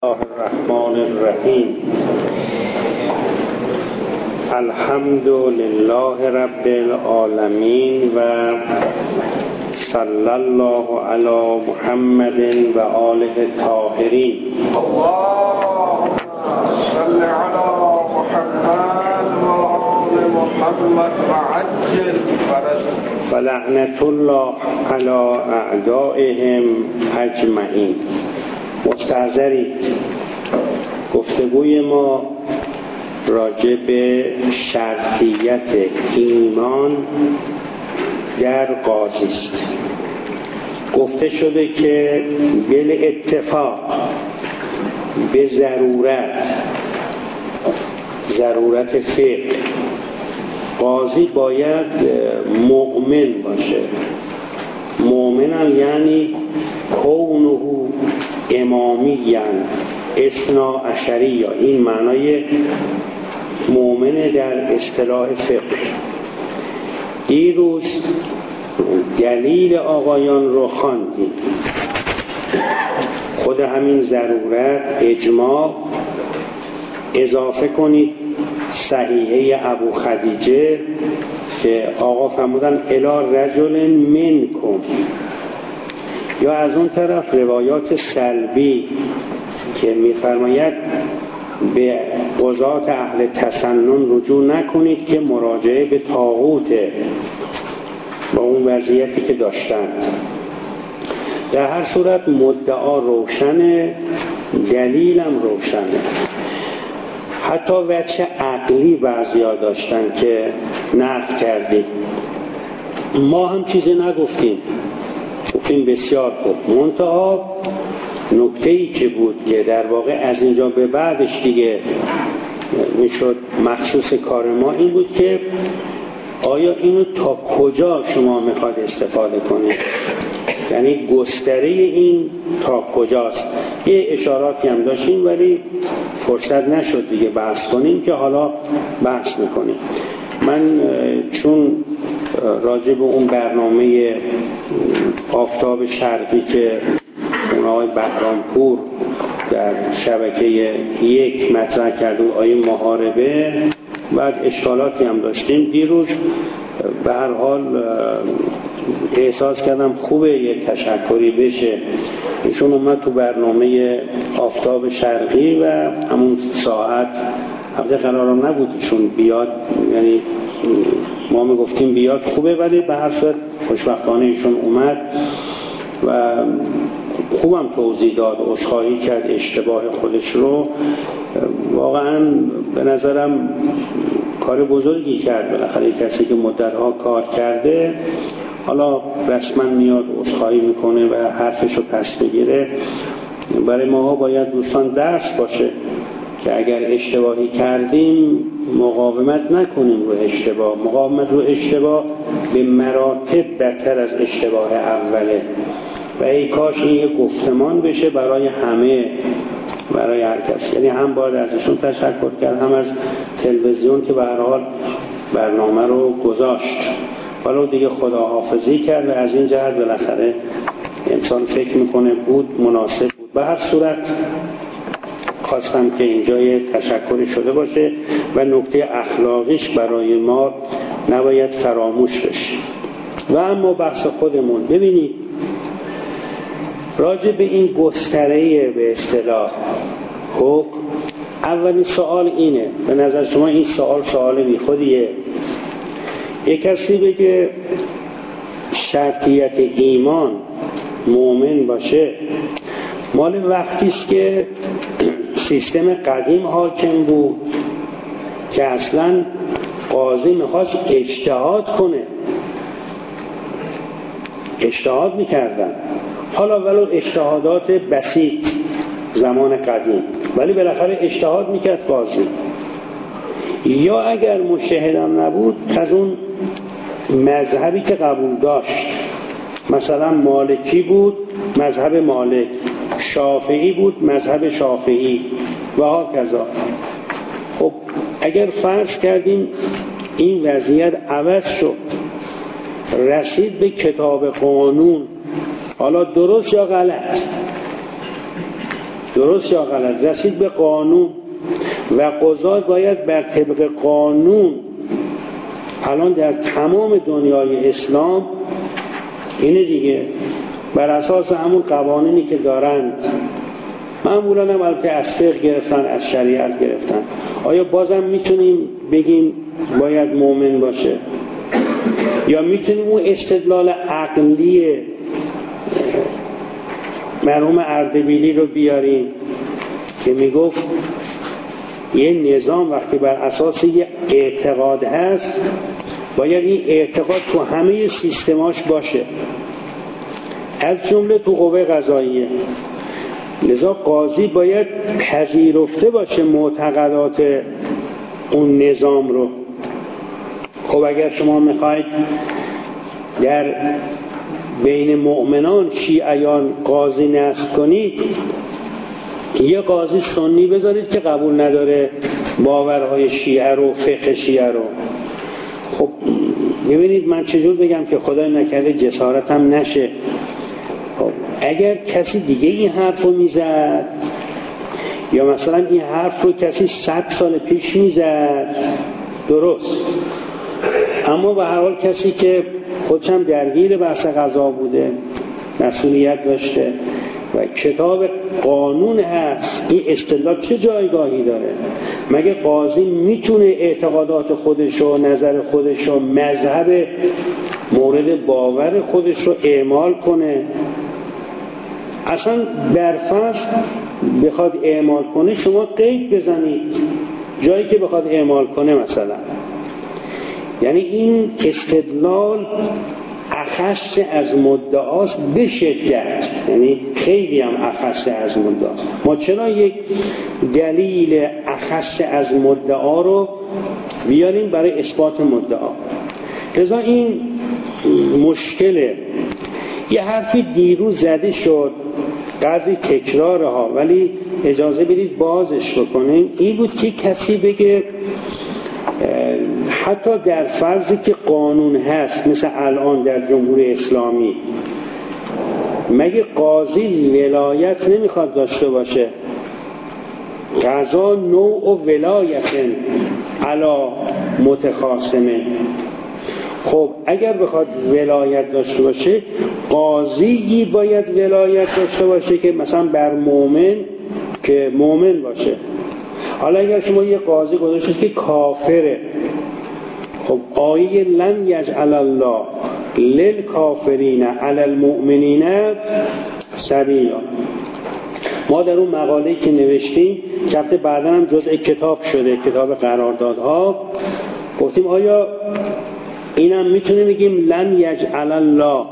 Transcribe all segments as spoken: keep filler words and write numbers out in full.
الله الرحمن الرحیم. الحمد لله رب العالمین و صلی الله علی محمد و آله الطاهرین. اللهم صل علی محمد و آل محمد و عجل فرجهم و لعنت الله علی اعدائهم اجمعین. مستحضرید، گفتگوی ما راجع به شرطیت ایمان در قاضی است. گفته شده که بل اتفاق به ضرورت ضرورت فقه قاضی باید مؤمن باشه. مؤمن یعنی کونه امامیاً اثنا عشری، این معنای مؤمن در اصطلاح فقه. دیروز دلیل آقایان رو خواندیم. خود همین ضرورت، اجماع، اضافه کنید صحیحه ابو خدیجه که آقا فرمودن الی رجل منکم، یا از اون طرف روایات سلبی که می‌فرماید به قضات اهل تسنن رجوع نکنید که مراجعه به طاغوته با اون وضعیتی که داشتن. در هر صورت مدعا روشنه، دلیلم روشنه. حتی وجه عقلی بعضیا داشتن که نقد کردیم. ما هم چیزی نگفتیم، گفتیم بسیار خوب. منتها نکته‌ای که بود که در واقع از اینجا به بعدش دیگه میشد مخصوص کار ما این بود که آیا اینو تا کجا شما میخواد استفاده کنید، یعنی گستره این تا کجاست. یه اشاراتی هم داشتیم ولی فرصت نشد دیگه بحث کنیم که حالا بحث میکنیم. من چون راجع به اون برنامه آفتاب شرقی که اون آقای بهرامپور در شبکه یک مطرح کرده بود، آیه محاربه، بعد اشکالاتی هم داشتیم دیروز. به هر حال احساس کردم خوبه یک تشکری بشه. ایشون اومد تو برنامه آفتاب شرقی و همون ساعت البته قرارم نبود ایشون بیاد، یعنی ما میگفتیم بیاد خوبه، ولی به هر صورت خوشبختانه ایشون اومد و خوبم توضیح داد، عذرخواهی کرد اشتباه خودش رو. واقعا به نظرم کار بزرگی کرد. بالاخره کسی که مدتها کار کرده حالا رسما میاد عذرخواهی میکنه و حرفش رو پس بگیره. برای ماها باید دوستان درس باشه که اگر اشتباهی کردیم مقاومت نکنیم رو اشتباه. مقاومت رو اشتباه به مراتب بدتر از اشتباه اوله و ای کاش این یک گفتمان بشه برای همه، برای هر کس. یعنی هم باید ازشون تشکر کرد، هم از تلویزیون که به هر حال برنامه رو گذاشت، ولی دیگه خداحافظی کرد و از این جهت بالاخره انسان فکر میکنه بود مناسب بود. به هر صورت خواستم که اینجا یه تشکری شده باشه و نکته اخلاقیش برای ما نباید فراموش بشه. و اما بحث خودمون، ببینید راجع به این گستره به اصطلاح حکم، اولین سوال اینه، به نظر شما این سوال سوال بی خودیه؟ یک کسی بگه شرطیت ایمان مؤمن باشه مال وقتی است که سیستم قدیم حاکم بود که اصلا قاضی میخواست اجتهاد کنه، اجتهاد میکردن. حالا ولو اجتهادات بسیط زمان قدیم، ولی بالاخره اجتهاد میکرد قاضی. یا اگر مجتهدم نبود از اون مذهبی که قبول داشت، مثلا مالکی بود مذهب مالک، شافعی بود مذهب شافعی و هاکذا. خب اگر فرض کردیم این وضعیت عوض شد، رسید به کتاب قانون، حالا درست یا غلط، درست یا غلط، رسید به قانون و قضات باید بر طبق قانون. الان در تمام دنیای اسلام اینه دیگه، بر اساس همون قوانینی که دارند، معمولا هم البته از فقه گرفتن، از شریعت گرفتن. آیا بازم میتونیم بگیم باید مؤمن باشه؟ یا میتونیم اون استدلال عقلی مرحوم اردبیلی رو بیاریم که میگفت یه نظام وقتی بر اساس یه اعتقاد هست باید این اعتقاد تو همه سیستماش باشه، از جمله تو قوه قضاییه. لذا قاضی باید پذیرفته باشه معتقدات اون نظام رو. خب اگر شما میخواید در بین مؤمنان شیعیان قاضی نصب کنید، یه قاضی سنی بذارید که قبول نداره باورهای شیعه رو، فقه شیعه رو. خب ببینید من چجور بگم که خدای نکرده جسارتم نشه. خب اگر کسی دیگه این حرف رو میزد، یا مثلا این حرف رو کسی صد سال پیش میزد، درست، اما به هر حال کسی که خودشم درگیر بحث قضا بوده، مسئولیت داشته و کتاب قانون هست، این استدلال چه جایگاهی داره؟ مگه قاضی میتونه اعتقادات خودش و نظر خودش و مذهب مورد باور خودش رو اعمال کنه؟ اصلا در فصل بخواد اعمال کنه شما قید بزنید جایی که بخواد اعمال کنه مثلا. یعنی این استدلال اخص از مدعاست به شدت، یعنی خیلی هم اخص از مدعاست. ما چرا یک دلیل اخص از مدعا رو بیاریم برای اثبات مدعا؟ لذا این مشکله. یه حرفی دیروز زده شد، قدری تکراره ها، ولی اجازه بدید بازش بکنیم. این بود که کسی بگه حتی در فرضی که قانون هست مثل الان در جمهوری اسلامی، مگه قاضی ولایت نمیخواد داشته باشه؟ قضا نوع و ولایت علا متخاصمه. خب اگر بخواد ولایت داشته باشه، قاضی باید ولایت داشته باشه که مثلا بر مؤمن که مؤمن باشه. حالا اگر شما یه قاضی گذاشتید که کافره، خب آیه لن یجعل الله للکافرین علی المؤمنین سبیلا، ما در اون مقاله‌ای که نوشتیم که البته بعدا هم جزء کتاب شده، کتاب قراردادها، گفتیم آیا اینم میتونیم بگیم لن یجعل الله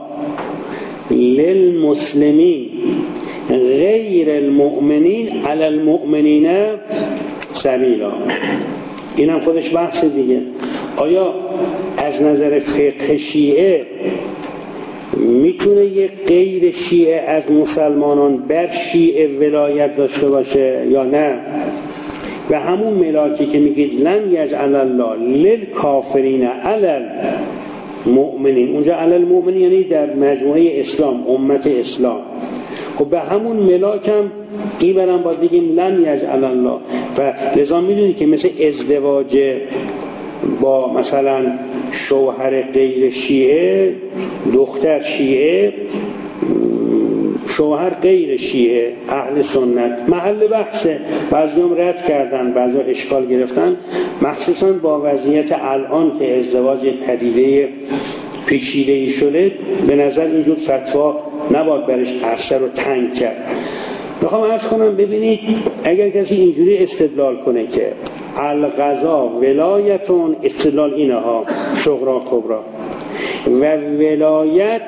للمسلمین غیر المؤمنین علی المؤمنین سبیلا؟ اینم خودش بحث دیگه. آیا از نظر فقه شیعه میتونه یک غیر شیعه از مسلمانان بر شیعه ولایت داشته باشه یا نه؟ و همون ملاکی که میگید لن یجعل الله للکافرین علی المؤمنین، اونجا علی المؤمنین یعنی در مجموعه اسلام، امت اسلام. خب به همون ملاک هم این برم باید بگیم لن یجعل الله. و لذا میدونید که مثل ازدواج با مثلا شوهر غیر شیعه، دختر شیعه، شوهر غیر شیعه، اهل سنت، محل بحثه. بعضی هم رد کردن، بعضی اشکال گرفتن، مخصوصا با وضعیت الان که ازدواج پدیده پیچیده‌ای شده. به نظر اینجور فتوا نباید برش عرصه رو تنگ کرد. میخوام عرض کنم ببینید اگر کسی اینجوری استدلال کنه که القضا ولایتون، استدلال اینه ها صغرا کبرا، و ولایت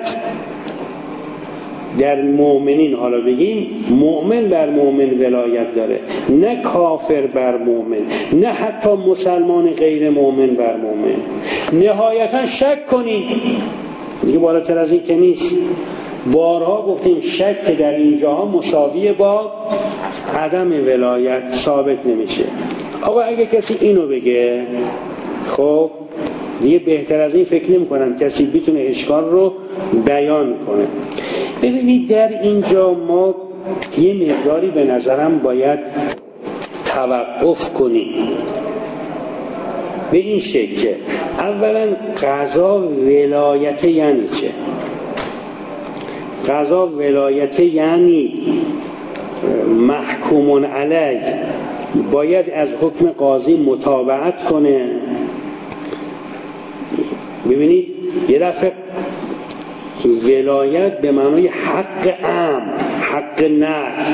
در مؤمنین، حالا بگیم مؤمن بر مؤمن ولایت داره، نه کافر بر مؤمن، نه حتی مسلمان غیر مؤمن بر مؤمن. نهایتا شک کنید دیگه، بالاتر از این که نیست. بارها گفتیم شک که در اینجاها مساویه با عدم ولایت ثابت نمیشه. آقا اگه کسی اینو بگه، خب دیگه بهتر از این فکر نمی کنم کسی بتونه اشکال رو بیان کنه. ببینید در اینجا ما یه مقداری به نظرم باید توقف کنیم به این شکل. اولا قضا ولایت یعنی چه؟ قضا ولایت یعنی محکوم علیه باید از حکم قاضی متابعت کنه. ببینید یه دفعه ولایت به معنای حق عام، حق نه،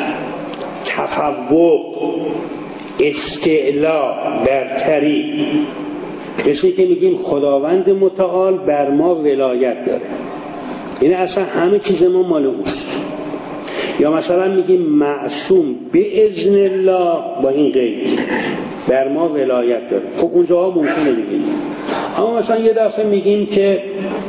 تفوق، استعلا، برتری، مثل که میگیم خداوند متعال بر ما ولایت داره، یعنی اصلا همه چیز ما مال اوست. یا مثلا میگیم معصوم به اذن الله با این قید بر ما ولایت داره. خب اونجاها ممکنه بگیم. اما مثلا یه دفعه میگیم که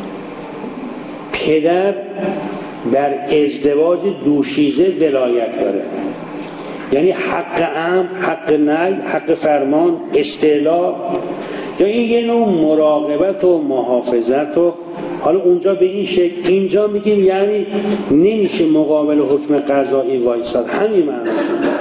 پدر در ازدواج دوشیزه ولایت داره، یعنی حق عام، حق نهی، حق فرمان، استعلا، یا این یه نوع مراقبت و محافظت. و حالا اونجا به این شکل، اینجا میگیم یعنی نمیشه مقابل حکم قضایی وایساد. همین معنی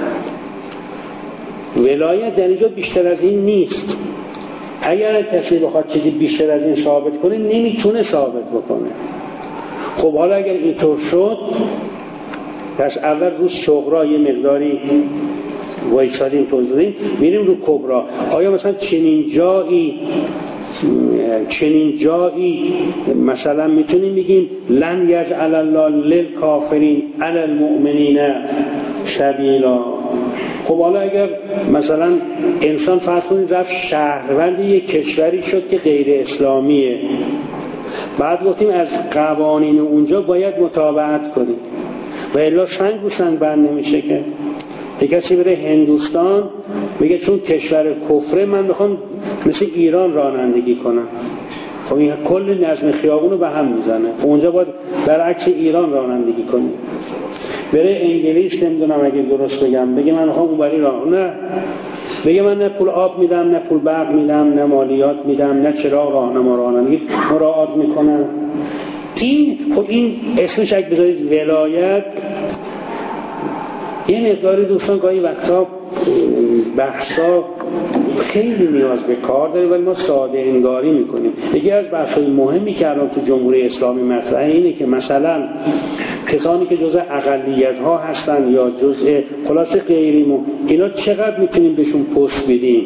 ولایت در اینجا بیشتر از این نیست. اگر کسی بخواد چیزی بیشتر از این ثابت کنه نمیتونه ثابت بکنه. خب حالا اگر اینطور شد پس اول رو صغرا یه مقداری وایسادیم، توضیحیم، میریم رو کبرا. آیا مثلا چنین جایی چنین جایی مثلا میتونیم بگیم لن یجعل الله للکافرین علی المؤمنین سبیلا؟ خب حالا اگر مثلا انسان فرض کنید رفت شهروند یک کشوری شد که غیر اسلامیه، بعد گفتیم از قوانین اونجا باید متابعت کنیم و الا سنگ و سنگ بند نمیشه که یک کسی بره هندوستان میگه چون کشور کفره من میخوام مثل ایران رانندگی کنم. خب این کل نظم خیابون رو به هم میزنه. خب اونجا باید برعکس ایران رانندگی کنیم. بره انگلیس نمیدونم اگه درست بگم بگه من میخوام اونوری راه، نه بگه من نه پول آب میدم، نه پول برق میدم، نه مالیات میدم، نه چراغ راهنما رانندگی مراعات میکنم. این خب این اسمش اگه بذارید ولایت، یه مقداری دوستان گاهی وقتا بحثا خیلی نیاز به کار داره ولی ما ساده انگاری میکنیم. یکی از بحثای مهمی که الان تو جمهوری اسلامی مطرحه اینه که مثلا کسانی که جزء اقلیت ها هستن یا جزء خلاصه غیریمون، اینا چقدر میتونیم بهشون پست بدیم؟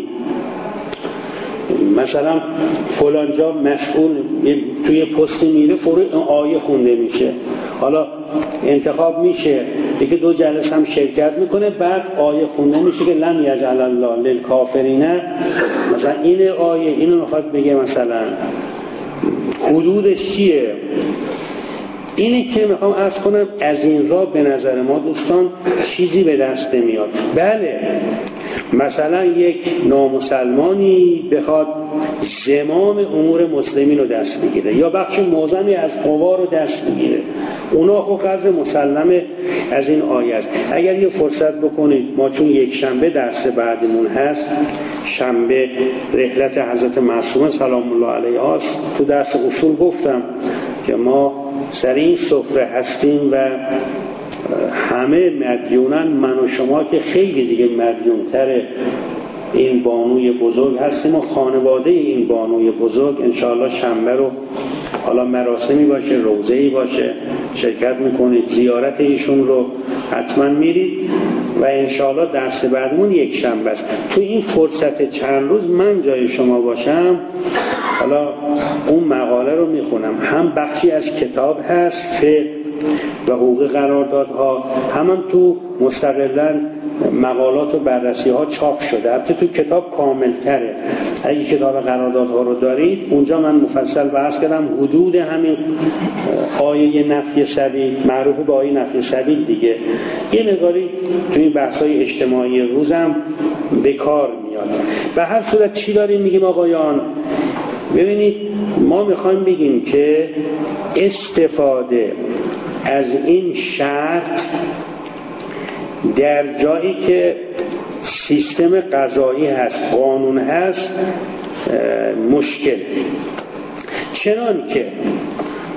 مثلا فلانجا مسئول توی پستی میره فوری آیه خونده میشه، حالا انتخاب میشه دیگه دو جلسه هم شرکت میکنه، بعد آیه خونده میشه که لن یجعل الله للکافرین، مثلا این آیه اینو میخواد بگه مثلا حدودش چیه. اینه که میخوام عرض کنم از این راه به نظر ما دوستان چیزی به دست نمیاد. بله مثلا یک نامسلمانی بخواد زمام امور مسلمین رو دست بگیره یا بخش معظمی از قوا رو دست بگیره، اونا خب قدر مسلمه از این آیه است. اگر یه فرصت بکنید، ما چون یک شنبه درس بعدمون هست، شنبه رحلت حضرت معصومه سلام الله علیها است، تو درس اصول گفتم که ما سر این سفره هستیم و همه مدیونن، من و شما که خیلی دیگه مدیونتر این بانوی بزرگ هستیم و خانواده این بانوی بزرگ انشاءالله شنبه رو حالا مراسمی باشه، روزه‌ای باشه، شرکت میکنید، زیارت ایشون رو حتما میرید و انشاءالله درس بعدمون یک شنبه است. تو این فرصت چند روز من جای شما باشم، حالا اون مقاله رو میخونم، هم بخشی از کتاب هست فقه و حقوق قراردادها، هم, هم تو مستقلاً مقالات و بررسی ها چاپ شده. البته تو کتاب کامل تره، اگه کتاب قراردادها رو دارید اونجا من مفصل بحث کردم حدود همین آیه نفی سبیل، معروف به آیه نفی سبیل دیگه، یه مقداری تو این بحث‌های اجتماعی روزم به کار میاد. به هر صورت چی داریم میگیم آقایان؟ ببینید ما میخوایم بگیم که استفاده از این شرط در جایی که سیستم قضایی هست، قانون هست، مشکل. چنان که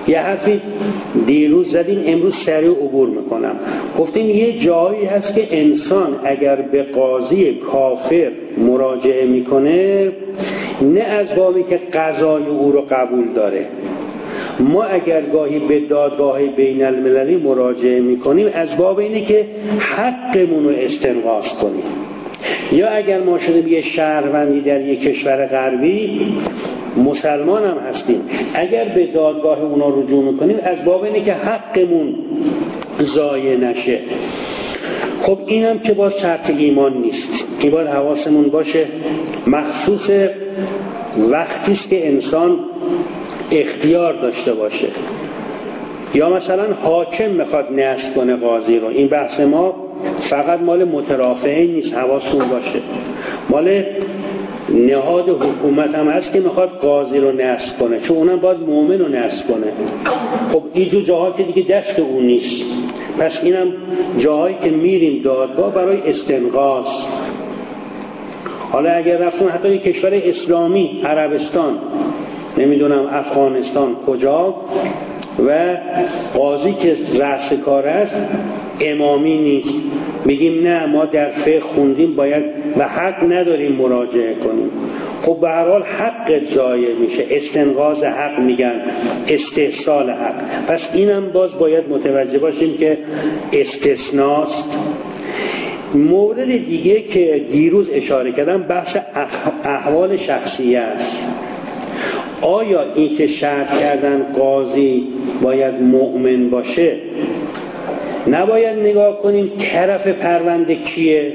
یه حرفی دیروز زدیم، امروز سریع عبور میکنم. گفتیم یه جایی هست که انسان اگر به قاضی کافر مراجعه میکنه، نه از بابی که قضای او رو قبول داره. ما اگر گاهی به دادگاه بین المللی مراجعه میکنیم از باب اینه که حقمون رو استنقاص کنیم. یا اگر ما شده یه شهروندی در یک کشور غربی، مسلمان هم هستیم، اگر به دادگاه اونا رجوع میکنیم از باب اینه که حقمون ضایع نشه. خب اینم که با شرط ایمان نیست. این باید حواسمون باشه، مخصوص وقتیست که انسان اختیار داشته باشه. یا مثلا حاکم میخواد نصب کنه قاضی رو. این بحث ما فقط مال مترافعین نیست، حواستون باشه. مال نهاد حکومت هم هست که میخواد قاضی رو نصب کنه، چون اونم باید مؤمن رو نصب کنه. خب اینجور جاها که دیگه دست اون نیست. پس اینم جاهایی که میریم دادگاه برای استنقاص. حالا اگر رفتون حتی یک کشور اسلامی، عربستان، نمیدونم افغانستان کجا، و قاضی که رأس کار است امامی نیست، میگیم نه ما در فقه خوندیم باید و حق نداریم مراجعه کنیم. خب به هر حال حق ضایع میشه، استنقاض حق میگن، استحصال حق. پس اینم باز باید متوجه باشیم که استثناست. مورد دیگه که دیروز اشاره کردم بحث احوال شخصیه است. آیا این که شرط کردن قاضی باید مؤمن باشه، نباید نگاه کنیم طرف پرونده کیه؟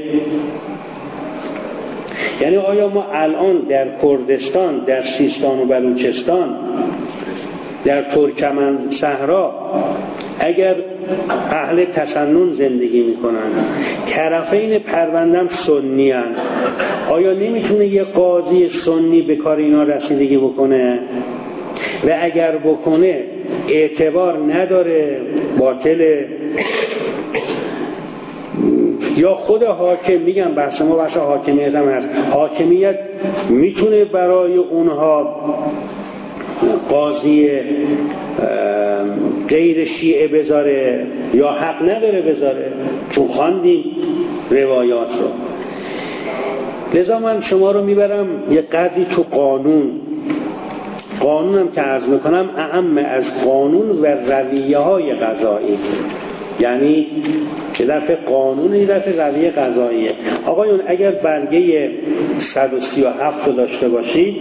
یعنی آیا ما الان در کردستان، در سیستان و بلوچستان، در ترکمن صحرا اگر اهل تسنن زندگی میکنن، طرفین پروندم سنی هن، آیا نمیتونه یه قاضی سنی به کار اینا رسیدگی بکنه؟ و اگر بکنه اعتبار نداره، باطله؟ یا خود حاکم، میگم بحث ما بحث حاکمیت هم هست، حاکمیت میتونه برای اونها قاضی غیر شیعه بذاره یا حق نداره بذاره؟ چون خواندیم روایات رو. لذا من شما رو میبرم یه قدری تو قانون. قانونم که عرض میکنم اعم از قانون و رویه های قضایی، یعنی که دفعه قانون این دفعه رویه قضاییه. آقایون اگر برگه صد و سی و هفت رو داشته باشید،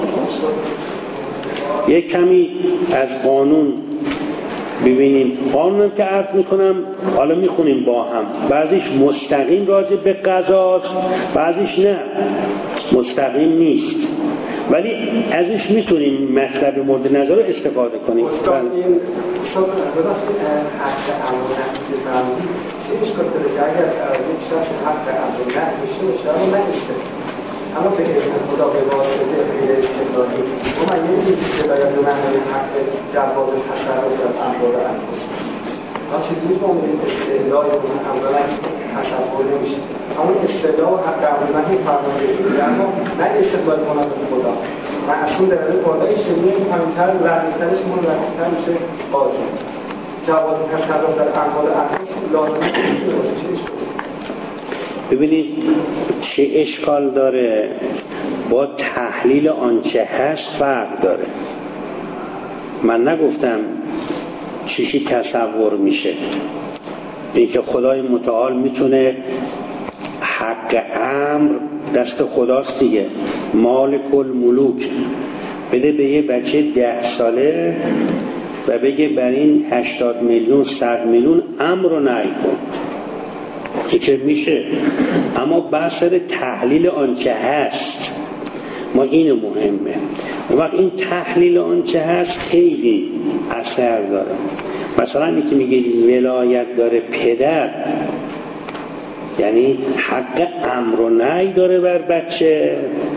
یک کمی از قانون ببینیم. قانونم که عرض میکنم حالا میخونیم با هم، بعضیش مستقیم راجع به قضاست، بعضیش نه مستقیم نیست، ولی ازش میتونیم مطلب مورد نظر رو استفاده کنیم. استاد این شما درست حق امانت بفرمایید، چه اشکال داره که اگر یک شخص حق امانت داشته باشه اما نمیشه، اما به خدا به واسطه غیر استقلالی و من نمیدونم که باید به معنای حق جواز تصرف از اموال انفس ما چیزی ما میگیم استدلال امانت تصور نمیشه، اما استدلال حق امانت فرمایشی اما نه استدلال مناسب خدا. معصوم در این پادای شنیه کمتر ورنیترش مون ورنیتر میشه قاضی. جواز تصرف در اموال انفس لازم نیست. ببینید چه اشکال داره، با تحلیل آنچه هست فرق داره. من نگفتم چیشی تصور میشه، این که خدای متعال میتونه حق امر دست خداست دیگه، مالک الملوک، بده به یه بچه ده ساله و بگه بر این هشتاد میلیون صد میلیون امر رو نهی کن، که میشه. اما بحث تحلیل آنچه هست، ما اینو مهمه. وقت این تحلیل آنچه هست خیلی اثر داره. مثلا اینکه میگه ولایت داره پدر، یعنی حق امر و نهی داره بر بچه،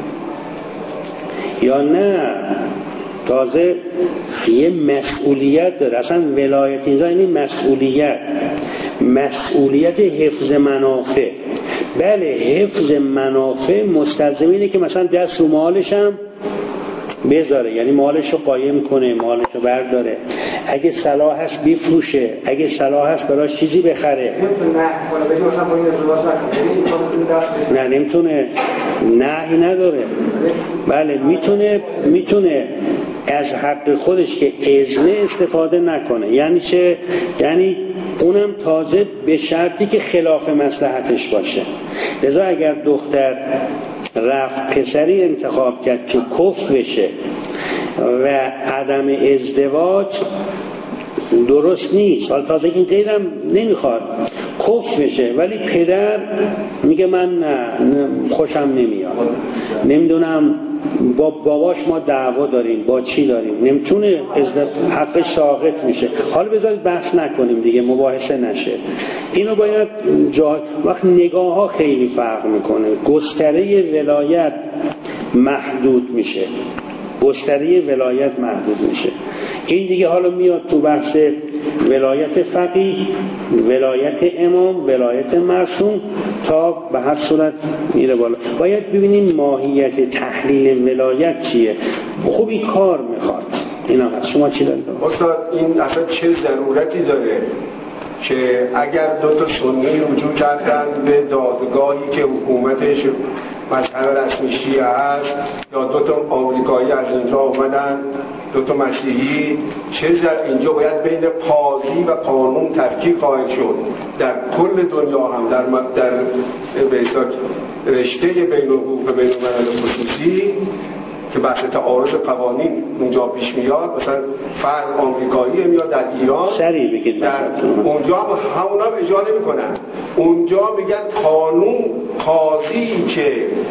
یا نه تازه یه مسئولیت داره. اصلا ولایت اینجا یعنی مسئولیت، مسئولیت حفظ منافع. بله حفظ منافع مستلزم اینه که مثلا دست رو مالش هم بذاره، یعنی مالش رو قایم کنه، مالش رو برداره. اگه صلاح هست بیفروشه، اگه صلاح هست براش چیزی بخره. نه نمیتونه، نهی نداره. بله میتونه میتونه از حق خودش که اذن استفاده نکنه. یعنی چه؟ یعنی اونم تازه به شرطی که خلاف مصلحتش باشه. لذا اگر دختر رفت پسری انتخاب کرد که کفر بشه و عدم ازدواج درست نیست، حال تازه این غیرم نمیخواد کفر بشه، ولی پدر میگه من نه خوشم نمیاد، نمیدونم با باباش ما دعوا داریم، با چی داریم، نمیتونه حق ساقط میشه. حالا بذارید بحث نکنیم دیگه، مباحثه نشه. اینو باید جا وقت نگاه ها خیلی فرق میکنه. گستره ولایت محدود میشه، گستره ولایت محدود میشه. این دیگه حالا میاد تو بحث ولایت فقیه، ولایت امام، ولایت مرسوم، تا به هر صورت میره بالا. باید ببینیم ماهیت تحلیل ولایت چیه. خوبی کار میخواد. اینا هست. شما چی دارید؟ استاد این اصلا چه ضرورتی داره که اگر دو تا سنی رجوع کردن به دادگاهی که حکومتش مذهب رسمی شیعه است، یا دو تا آمریکایی از اینجا اومدن، دو تا مسیحی، چه زر اینجا باید بین قاضی و قانون تفکیک خواهد شد. در کل دنیا هم در در رشته بین الحقوق بین الملل خصوصی که بحث تعارض قوانین اونجا پیش میاد، مثلا فرد آمریکایی میاد در ایران، سریع بگید در اونجا هم همونا هم اجازه نمیکنن. اونجا میگن قانون قاضی که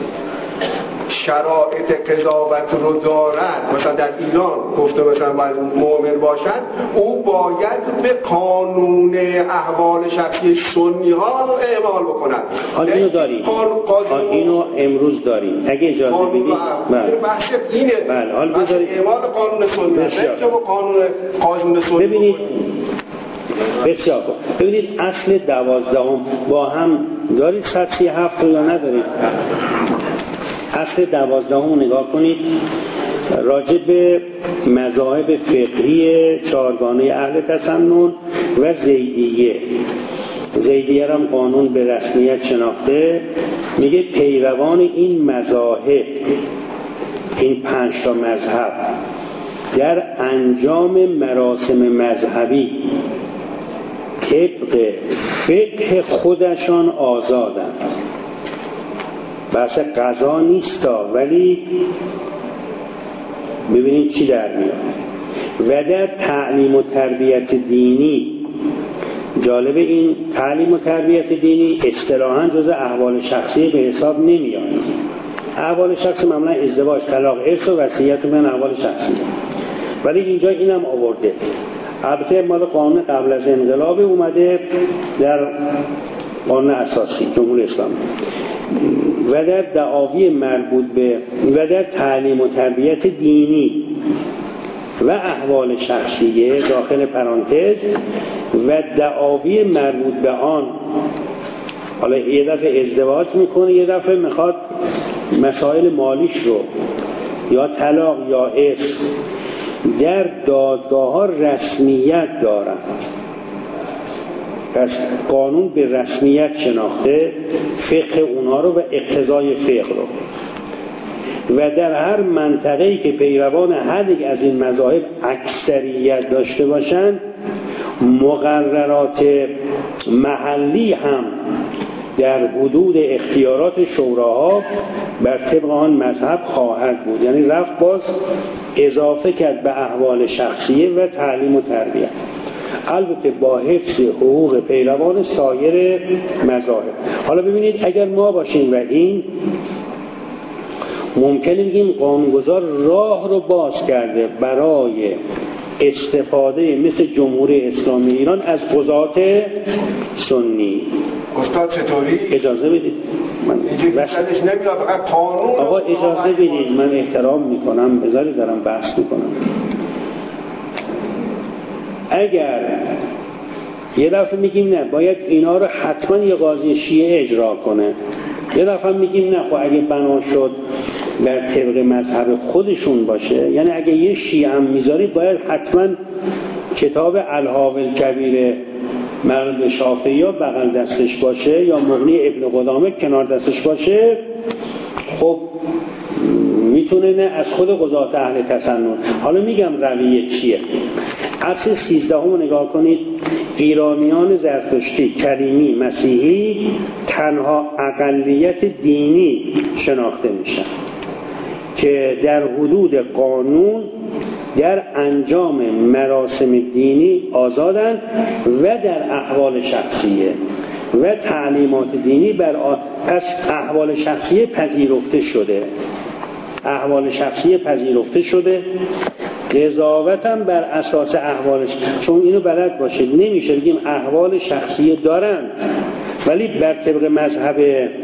شرایط قضاوت رو دارد، مثلا در ایران گفته مثلا باید مؤمن باشد، او باید به قانون احوال شخصی سنی ها رو اعمال بکند. حالا اینو داریم، حالا اینو امروز داریم اگه اجازه بدید. بله بحث اینه. بله حالا بذارید اعمال قانون سنی نه که قانون قانون سنی. ببینید بسیار خوب، ببینید اصل دوازدهم با هم دارید سطحی هفت یا ندارید؟ اصل دوازدهم نگاه کنید. راجع به مذاهب فقهی چهارگانه اهل تسنن و زیدیه، زیدیه هم قانون به رسمیت شناخته، میگه پیروان این مذاهب، این پنج تا مذهب، در انجام مراسم مذهبی طبق فقه خودشان آزادند. بحث قضا نیستا، ولی ببینید چی در میاد. و در تعلیم و تربیت دینی، جالب این تعلیم و تربیت دینی اصطلاحاً جزء احوال شخصی به حساب نمیاد. احوال شخصی معمولا ازدواج، طلاق، ارث و وصیت من احوال شخصی، ولی اینجا اینم آورده. البته مال قانون قبل از انقلاب اومده در قانون اساسی جمهوری اسلامی. و در دعاوی مربوط به و در تعلیم و تربیت دینی و احوال شخصیه داخل پرانتز و دعاوی مربوط به آن، حالا یه دفعه ازدواج میکنه، یه دفعه میخواد مسائل مالیش رو یا طلاق یا ارث، در دادگاه ها رسمیت دارن. پس قانون به رسمیت شناخته فقه اونها رو و اقتضای فقه رو، و در هر منطقه‌ای که پیروان هر یک از این مذاهب اکثریت داشته باشند، مقررات محلی هم در حدود اختیارات شوراها بر طبق آن مذهب خواهد بود. یعنی رفت باز اضافه کرد به احوال شخصیه و تعلیم و تربیت، البته با حفظ حقوق پیروان سایر مذاهب. حالا ببینید اگر ما باشیم و این ممکنه بگیم قانونگذار راه رو باز کرده برای استفاده مثل جمهوری اسلامی ایران از قضات سنی. استاد چطوری؟ اجازه بدید من آقا اجازه بدید، من احترام میکنم، بذارید دارم بحث میکنم. اگر یه دفعه میگیم نه باید اینا رو حتما یه قاضی شیعه اجرا کنه، یه دفعه میگیم نه خب اگه بنا شد در طبق مذهب خودشون باشه، یعنی اگه یه شیعه هم میذارید باید حتما کتاب الحاوی کبیر مربوط به شافعی یا بغل دستش باشه یا مغنی ابن قدامه کنار دستش باشه، خب میتونه نه از خود قضات اهل تسنن. حالا میگم رویه چیه. اصل سیزدهم رو نگاه کنید. ایرانیان زرتشتی، کریمی، مسیحی تنها اقلیت دینی شناخته میشن که در حدود قانون در انجام مراسم دینی آزادند و در احوال شخصیه و تعلیمات دینی بر آ... پس احوال شخصیه پذیرفته شده احوال شخصیه پذیرفته شده قضاوت هم بر اساس احوالش، چون اینو بلد باشید نمیشه بگیم احوال شخصیه دارن ولی بر طبق مذهب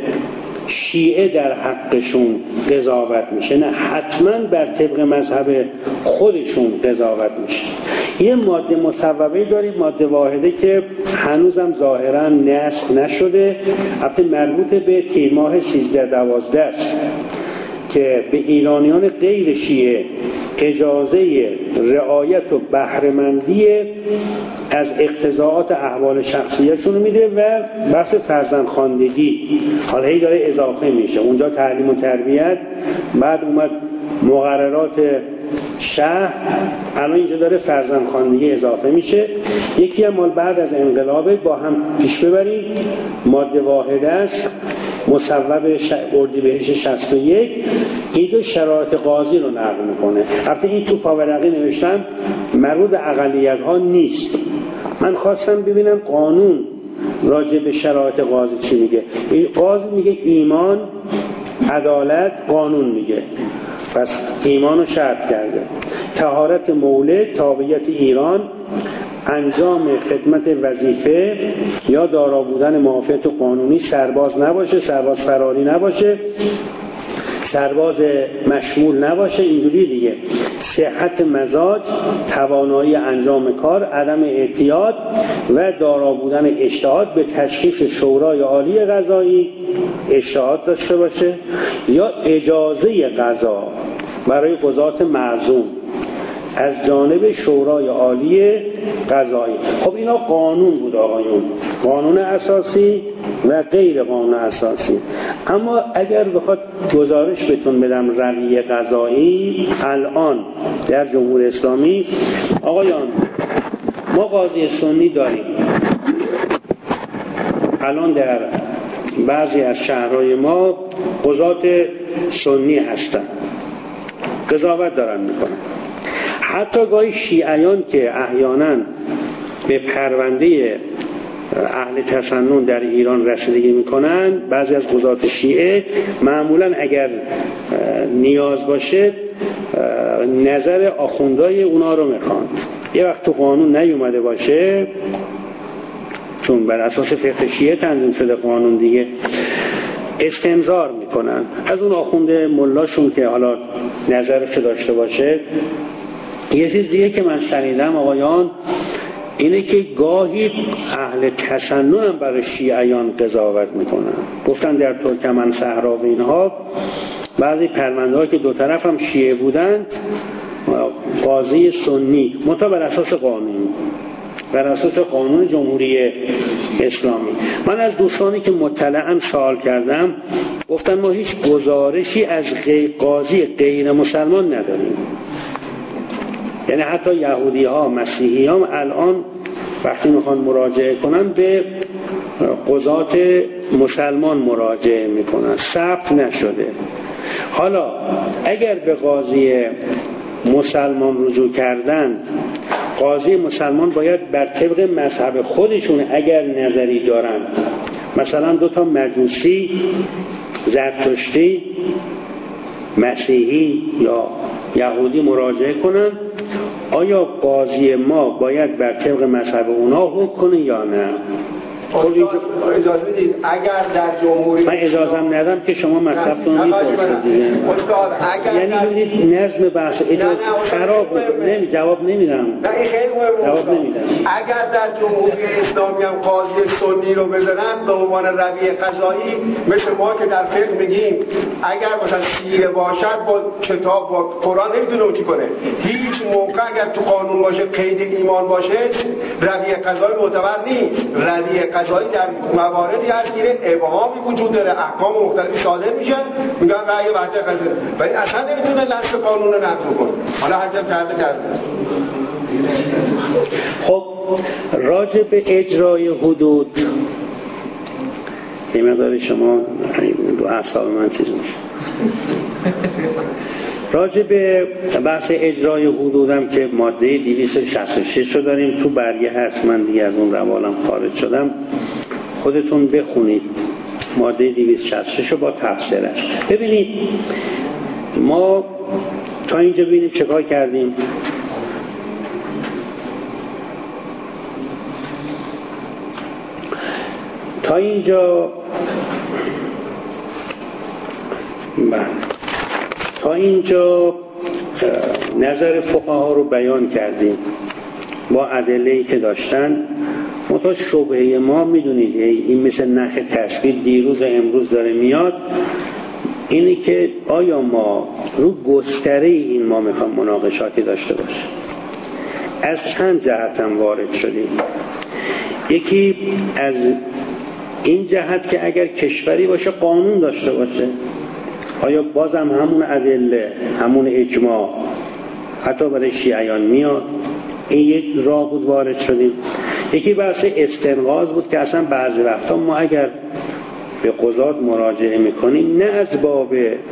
شیعه در حقشون قضاوت میشه، نه حتما بر طبق مذهب خودشون قضاوت میشه. یه ماده مصوبه داریم، ماده واحده که هنوزم ظاهرا نسخ نشده، البته مربوط به تیر ماه سیزده دوازده است که به ایرانیان غیر شیعه اجازه رعایت و بهره‌مندی از اقتضاعات احوال شخصیشون میده و بحث فرزندخواندگی حالا هی داره اضافه میشه. اونجا تعلیم و تربیت، بعد اومد مقررات شهر، الان اینجا داره فرزندخواندگی اضافه میشه. یکی هم مال بعد از انقلاب با هم پیش ببرید، ماده واحده است، مصوب اردیبهشت شصت و یک، این دو شرایط قاضی رو نقل میکنه. البته این تو پاورقی نوشتم مربوط به اقلیت ها نیست، من خواستم ببینم قانون راجع به شرایط قاضی چی میگه. قاضی میگه ایمان، عدالت، قانون میگه، پس ایمان رو شرط کرده. طهارت مولد، تابعیت ایران، انجام خدمت وظیفه یا دارا بودن معافیت قانونی، سرباز نباشه، سرباز فراری نباشه، سرباز مشمول نباشه، اینجوری دیگه. صحت مزاج، توانایی انجام کار، عدم اعتیاد و دارا بودن اجتهاد به تشخیص شورای عالی قضایی، اجتهاد داشته باشه یا اجازه قضا برای قضات معزوم از جانب شورای عالی قضایی. خب اینا قانون بود آقایون، قانون اساسی و غیر قانون اساسی. اما اگر بخواد گزارش بهتون بدم رویه قضایی الان در جمهوری اسلامی، آقایان ما قاضی سنی داریم الان در بعضی از شهرهای ما قضات سنی هستن، قضاوت دارن میکنن. حتی گاهی شیعیان که احیانا به پرونده اهل تسنن در ایران رسیدگی میکنن، بعضی از قضات شیعه معمولا اگر نیاز باشه نظر آخوندهای اونا رو میخوان. یه وقت تو قانون نیومده باشه، چون بر اساس فقه شیعه تنظیم شده قانون دیگه، استنظار میکنن از اون آخونده ملاشون که حالا نظرش داشته باشه. یه چیز دیگه که من شنیدم آقایان اینه که گاهی اهل تسنن هم برای شیعیان قضاوت میکنن. گفتن در ترکمن صحرا و اینها بعضی پرونده‌ها که دو طرف هم شیعه بودند، قاضی سنی مطابق بر اساس قانون بر اساس قانون جمهوری اسلامی. من از دوستانی که مطلعاً سوال کردم گفتن ما هیچ گزارشی از غیر قاضی غیر مسلمان نداریم. یعنی حتی یهودی ها، مسیحی ها الان وقتی میخوان مراجعه کنن به قضات مسلمان مراجعه میکنن، ثبت نشده. حالا اگر به قاضی مسلمان رجوع کردن، قاضی مسلمان باید بر طبق مذهب خودشون اگر نظری دارن، مثلا دو تا مجوسی، زرتشتی، مسیحی یا یهودی مراجعه کنن، آیا قاضی ما باید بر طبق مذهب اونا حکم کنه یا نه؟ اجازه بدید اگر در جمهوری من اجازه ندم که شما مطلبتون رو میپرسید دیگه. استاد اگر یعنی ببینید نظم بحث اجازه خراب میکنه. نمی جواب نمیدم. نه این خیلی مهمه. جواب نمیدم. اگر در جمهوری اسلامی هم قاضی سنی رو بزنن به عنوان رویه قضایی، مثل ما که در فقه میگیم اگر مثلا شیعه باشد با کتاب با قرآن نمیتونه اوتی کنه، هیچ موقع اگر تو قانون باشه قید ایمان باشه رویه قضایی معتبر نیست. رویه قضایی در مواردی هست که ابهامی وجود داره، احکام مختلفی صادر میشه، میگن رأی وحده قضایی، ولی اصلا نمیتونه نص قانون رو نقض کنه. حالا هر جا کرده کرده. خب راجع به اجرای حدود این مقدار شما دو اعصاب من چیز میشه. راجع به بحث اجرای حدودم که ماده دویست و شصت و شش رو داریم تو برگه هست، من دیگه از اون روالم خارج شدم، خودتون بخونید ماده دویست و شصت و شش رو با تفسیرش. ببینید ما تا اینجا ببینیم چه کار کردیم. تا اینجا بله تا اینجا نظر فقها رو بیان کردیم با ادله‌ای که داشتن. منتها شبهه ما میدونید این مثل نخ تشکیل دیروز امروز داره میاد، اینی که آیا ما رو گستره این ما میخوام مناقشاتی داشته باشیم. از چند جهت هم وارد شدیم. یکی از این جهت که اگر کشوری باشه قانون داشته باشه، آیا بازم همون ادله همون اجماع حتی برای شیعیان میاد؟ این یک راه بود وارد شدیم. یکی بحث استنقاض بود که اصلا بعضی وقتا ما اگر به قضات مراجعه میکنیم نه از باب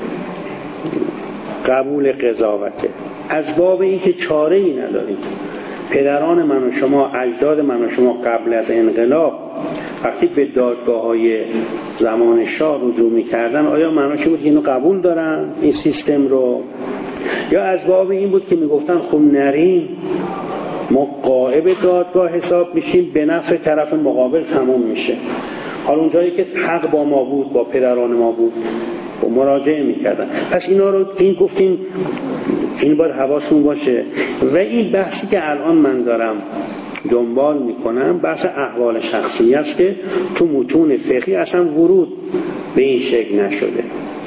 قبول قضاوته، از باب این که چاره ای نداریم. پدران من و شما، اجداد من و شما قبل از انقلاب وقتی به دادگاه های زمان شاه رجوع میکردن، آیا معناش بود که اینو قبول دارن این سیستم رو، یا از باب این بود که میگفتن خب نریم ما غائب دادگاه حساب میشیم، به نفع طرف مقابل تموم میشه. حالا اونجایی که حق با ما بود، با پدران ما بود، با مراجعه میکردن. پس اینا رو این گفتیم این باید حواسون باشه. و این بحثی که الان من دارم دنبال میکنم بحث احوال شخصی است که تو متون فقهی اصلا ورود به این شکل نشده.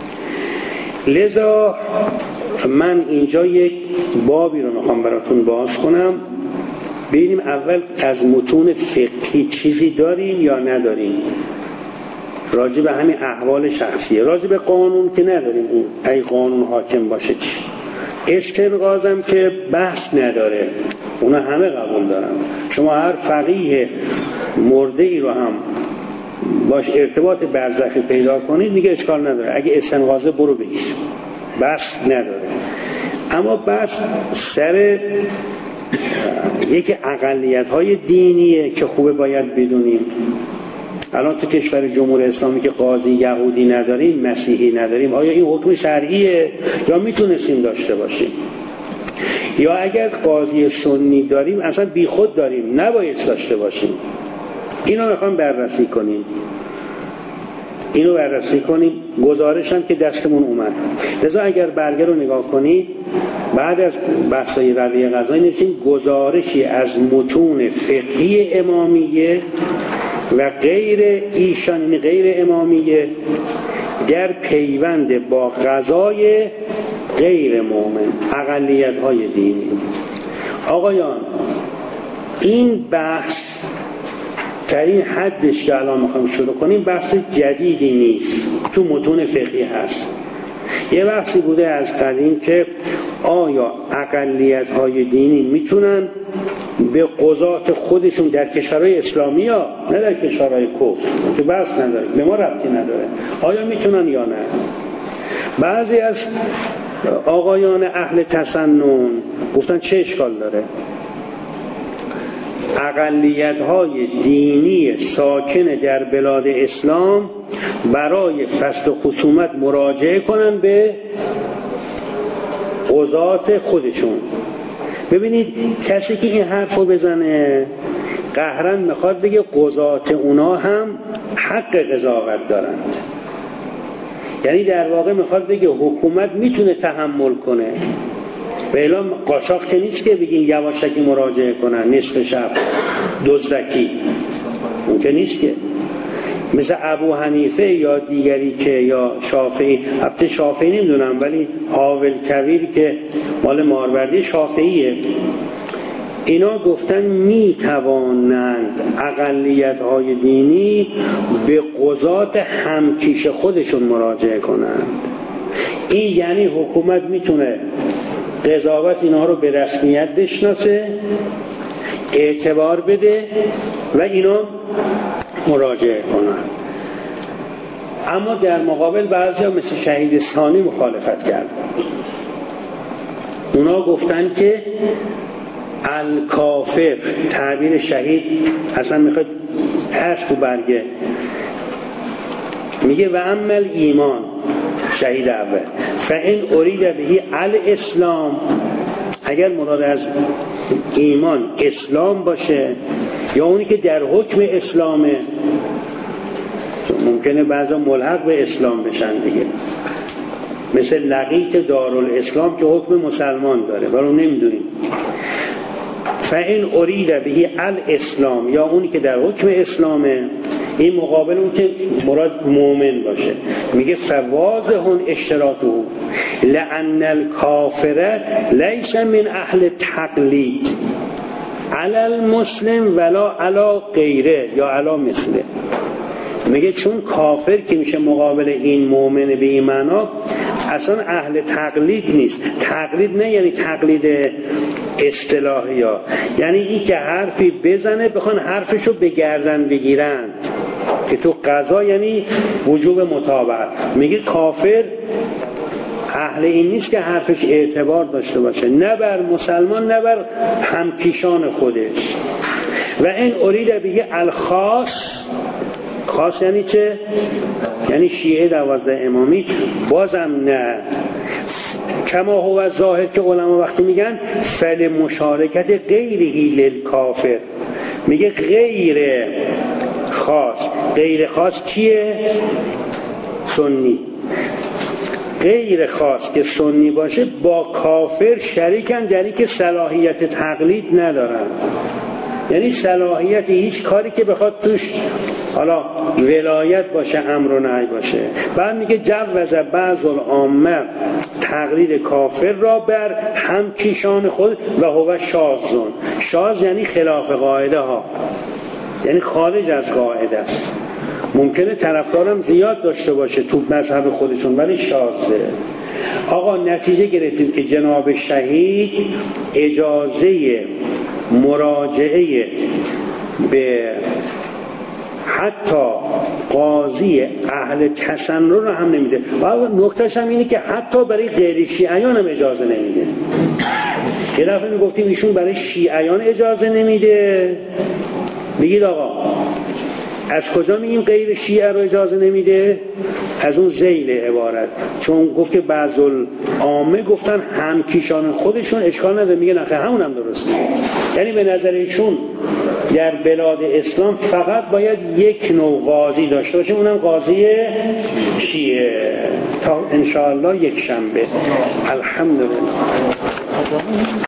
لذا من اینجا یک بابی رو میخوام براتون باز کنم، ببینیم اول از متون فقهی چیزی داریم یا نداریم راجع به همین احوال شخصیه. راجع به قانون که نداریم، اون ای قانون حاکم باشه چی. استنقاضم که بحث نداره، اونا همه قبول دارن. شما هر فقیه مرده ای رو هم باش ارتباط برزخی پیدا کنید دیگه اشکال نداره، اگه استنقاضه برو بگیر، بحث نداره. اما بحث سر یکی اقلیت های دینیه که خوبه باید بدونیم. الان تو کشور جمهوری اسلامی که قاضی یهودی نداریم، مسیحی نداریم، آیا این حکم شرعیه یا میتونستیم داشته باشیم؟ یا اگر قاضی سنی داریم اصلا بی خود داریم، نباید داشته باشیم؟ اینو میخوام بررسی کنیم. اینو بررسی کنیم. گزارش هم که دستمون اومد. لذا اگر برگه رو نگاه کنید بعد از بحث‌های رویه قضایی نوشتیم گزارشی از متون فقهی امامیه و غیر ایشان غیر امامیه در پیوند با قضای غیر مؤمن، اقلیت‌های دینی. آقایان این بحث در این حدش که الان میخوایم شروع کنیم بحث جدیدی نیست، تو متون فقهی هست. یه بحثی بوده از قدیم که آیا اقلیت‌های دینی میتونن به قضات خودشون در کشورهای اسلامی ها، نه در کشورهای کفر، که بحث نداره، به ما ربطی نداره، آیا میتونن یا نه؟ بعضی از آقایان اهل تسنن گفتن چه اشکال داره اقلیت‌های دینی ساکن در بلاد اسلام برای فصل خصومت مراجعه کنن به قضات خودشون. ببینید کسی که این حرف رو بزنه قهرن میخواد بگه قضات اونا هم حق قضاوت دارند. یعنی در واقع میخواد بگه حکومت میتونه تحمل کنه، به اعلام قاچاق که نیست که بگیم یواشکی مراجعه کنن نصف شب دزدکی، اون که نیست که. مثل ابو حنیفه یا دیگری که یا شافعی، البته شافعی نمیدونم ولی حاول کبیر که مال ماروردی شافعیه، اینا گفتن می توانند اقلیت های دینی به قضات همکیش خودشون مراجعه کنند. این یعنی حکومت میتونه قضاوت اینا رو به رسمیت بشناسه، اعتبار بده و اینا مراجعه کنند. اما در مقابل بعضیا مثل شهید ثانی مخالفت کرد. اونا گفتن که الکافر، تعبیر شهید اصلا میخواد هست تو برگه، میگه و عمل ایمان، شهید اول فإن ارید بهی الاسلام، اگر مراد از ایمان اسلام باشه یا اونی که در حکم اسلامه، ممکنه بعضا ملحق به اسلام بشن دیگه، مثل لقیط دارالاسلام که حکم مسلمان داره ولی نمیدونیم. فإن ارید بهی الاسلام، یا اونی که در حکم اسلامه، این مقابل اون که مراد مؤمن باشه. میگه فواضح اشتراطه لأن الکافر لیس من اهل تقلید علی المسلم ولا علی غیره یا علی مثله. میگه چون کافر که میشه مقابل این مؤمن به این معنا اصلا اهل تقلید نیست. تقلید نه یعنی تقلید اصطلاحی ها، یعنی این که حرفی بزنه بخوان حرفشو به گردن بگیرند، که تو قضا یعنی وجوب متابعت. میگه کافر اهل این نیست که حرفش اعتبار داشته باشه، نه بر مسلمان نه بر همکیشان خودش. و این ارید بهی الخاص، خاص یعنی چه؟ یعنی شیعه دوازده امامی، بازم نه کما هو ظاهر که علما وقتی میگن فل مشارکت غیرهی للکافر، میگه غیر خاص. غیر خاص کیه؟ سنی. غیر خاص که سنی باشه با کافر شریکن در این که صلاحیت تقلید ندارن، یعنی صلاحیت هیچ کاری که بخواد توش حالا ولایت باشه امر و نهی باشه. بعد میگه جوز بعض العامه تقلید کافر را بر همکیشان خود و هو شاذون. شاذ یعنی خلاف قاعده ها، یعنی خارج از قاعده است. ممکنه طرفدارم زیاد داشته باشه تو مذهب خودشون ولی شاذه. آقا نتیجه گرفتیم که جناب شهید اجازه مراجعه به حتی قاضی اهل تسنن رو هم نمیده. و نکتهش هم اینه که حتی برای غیر شیعیان هم اجازه نمیده. یه دفعه میگفتیم ایشون برای شیعیان اجازه نمیده، بگید آقا از کجا میگیم غیر شیعه رو اجازه نمیده؟ از اون ذیل عبارت، چون گفت که بعض العامه گفتن همکیشان خودشون اشکال نداره، میگه نخه همون هم درسته. یعنی به نظر ایشون در بلاد اسلام فقط باید یک نوع قاضی داشته باشه، اونم قاضی شیعه. تا انشاءالله یک شنبه. الحمدلله.